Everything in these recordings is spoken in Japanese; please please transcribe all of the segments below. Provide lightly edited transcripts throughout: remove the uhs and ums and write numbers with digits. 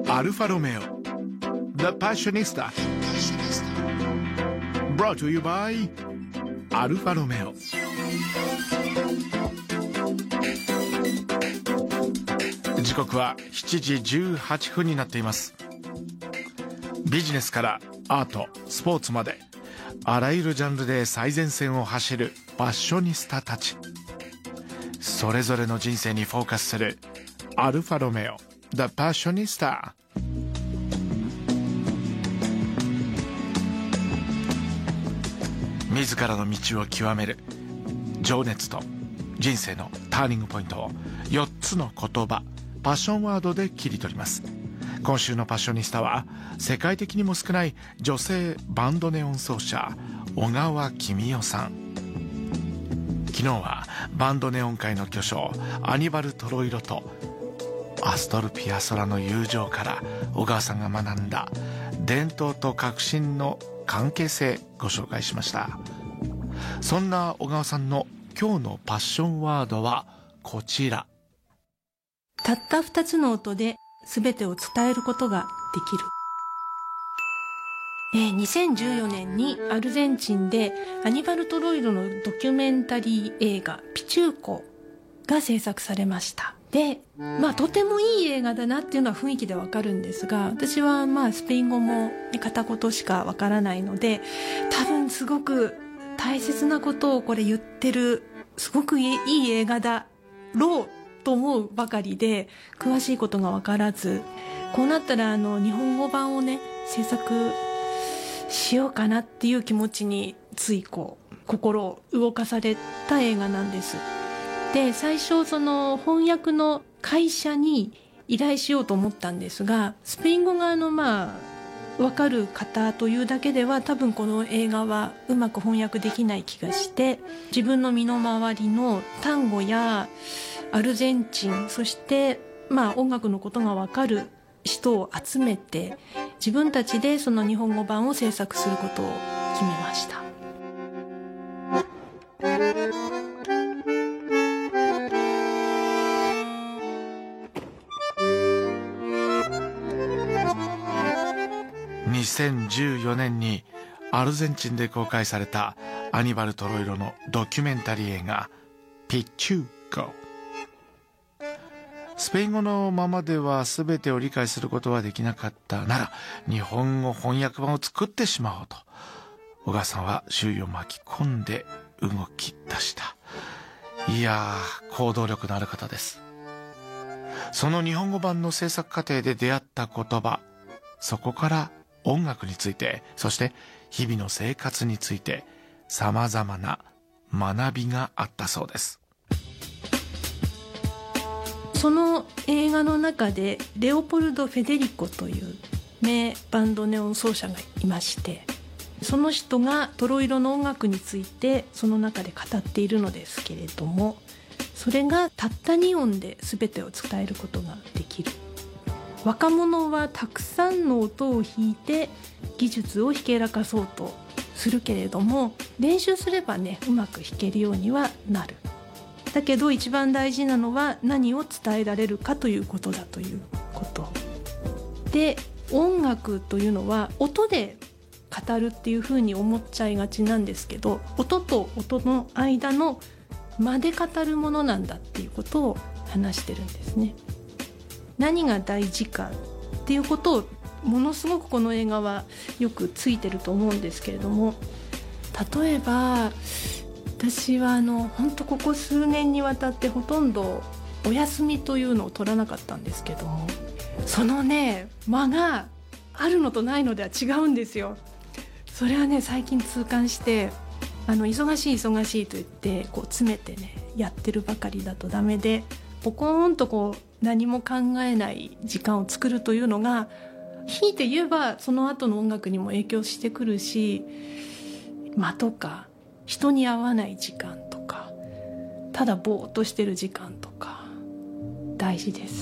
アルファロメオ The Passionista Brought to you by アルファロメオ。時刻は7時18分になっています。ビジネスからアート、スポーツまであらゆるジャンルで最前線を走るパッショニスタたち、それぞれの人生にフォーカスするアルファロメオ The Passionista。 自らの道を極める情熱と人生のターニングポイントを4つの言葉、パッションワードで切り取ります。今週のパッショニスタは世界的にも少ない女性バンドネオン奏者小川公代さん。昨日はバンドネオン界の巨匠アニバル・トロイロとアストル・ピアソラの友情から小川さんが学んだ伝統と革新の関係性ご紹介しました。そんな小川さんの今日のパッションワードはこちら。 たった2つの音で全てを伝えることができる。2014年にアルゼンチンでアニバル・トロイロのドキュメンタリー映画ピチューコが制作されました。で、とてもいい映画だなっていうのは雰囲気でわかるんですが、私はスペイン語も片言しかわからないので、多分すごく大切なことをこれ言ってる、すごくいい映画だろうと思うばかりで、詳しいことがわからず、こうなったら日本語版をね制作しようかなっていう気持ちについ心を動かされた映画なんです。で、最初その翻訳の会社に依頼しようと思ったんですが、スペイン語がわかる方というだけでは多分この映画はうまく翻訳できない気がして、自分の身の回りの単語やアルゼンチン、そして音楽のことがわかる人を集めて自分たちでその日本語版を制作することを決めました。 2014年にアルゼンチンで公開されたアニバル・トロイロのドキュメンタリー映画ピチューコ。スペイン語のままでは全てを理解することはできなかったなら、日本語翻訳版を作ってしまおうと小川さんは周囲を巻き込んで動き出した。いやー、行動力のある方です。その日本語版の制作過程で出会った言葉、そこから音楽について、そして日々の生活について様々な学びがあったそうです。 その映画の中でレオポルド・フェデリコという名バンドネオン奏者がいまして、その人がトロイロの音楽についてその中で語っているのですけれども、それがたった2音で全てを伝えることができる。若者はたくさんの音を弾いて技術をひけらかそうとするけれども、練習すればねうまく弾けるようにはなる。だけど一番大事なのは何を伝えられるかということだということで、音楽というのは音で語るっていうふうに思っちゃいがちなんですけど、音と音の間の間で語るものなんだっていうことを話してるんですね。何が大事かっていうことをものすごくこの映画はよくついてると思うんですけれども、例えば私は本当ここ数年にわたってほとんどお休みというのを取らなかったんですけども、そのね間があるのとないのでは違うんですよ。それはね最近痛感して、忙しいと言って詰めてねやってるばかりだとダメで、ポコーンと何も考えない時間を作るというのが、ひいて言えばその後の音楽にも影響してくるし、間とか人に会わない時間とか、ただぼーっとしてる時間とか大事です。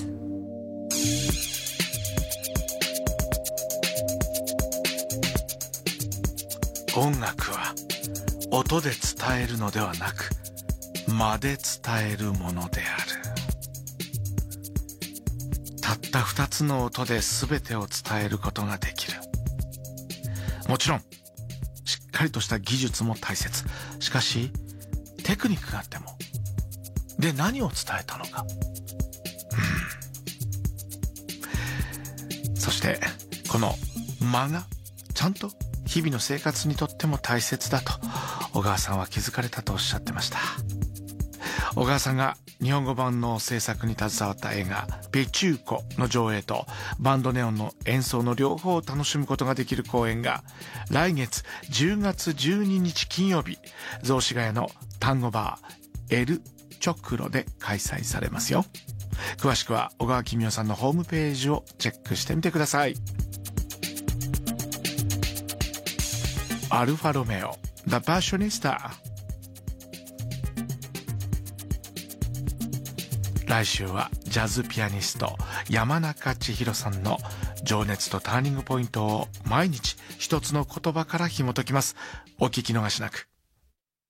音楽は音で伝えるのではなく間で伝えるものである。 たった2つの音で全てを伝えることができる。もちろんしっかりとした技術も大切。しかしテクニックがあっても、で何を伝えたのか、そしてこの間がちゃんと日々の生活にとっても大切だと小川さんは気づかれたとおっしゃってました。小川さんが日本語版の制作に携わった映画ペチューコの上映とバンドネオンの演奏の両方を楽しむことができる公演が来月10月12日金曜日、雑司ヶ谷の単語バーエルチョクロで開催されますよ。詳しくは小川公代さんのホームページをチェックしてみてください。アルファロメオ The Passionista。 来週はジャズピアニスト山中千尋さんの情熱とターニングポイントを毎日一つの言葉から紐解きます。お聞き逃しなく。